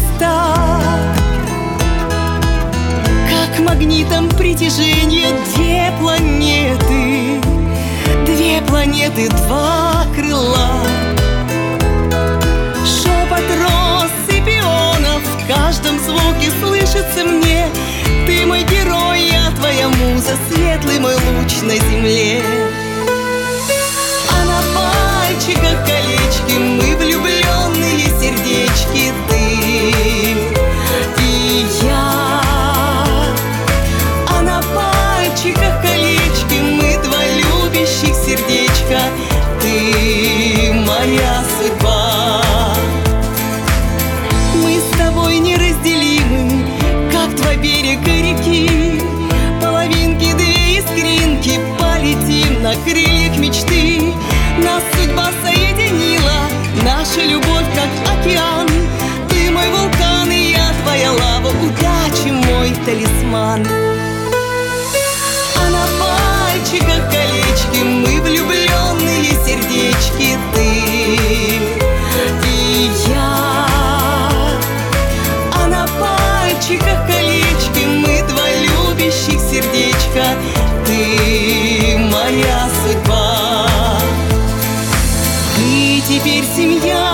места. Как магнитом притяжения две планеты, два крыла. Шепот роз и пионов в каждом звуке слышится мне. Ты мой герой, я твоя муза, светлый мой луч на земле. А на пальчиках колечки, мы влюбленные сердечки, ты и я. А на пальчиках колечки, мы два любящих сердечка, ты моя судьба. Мы с тобой неразделимы, как два берега реки, половинки, две искринки, полетим на крыльях мечты. Нас судьба соединила, наша любовь как океан. Ты мой вулкан, и я твоя лава, удачи мой талисман. А на пальчиках колечки, мы влюбленные сердечки, ты и я. А на пальчиках колечки, мы два любящих сердечка, ты моя судьба. Ты теперь семья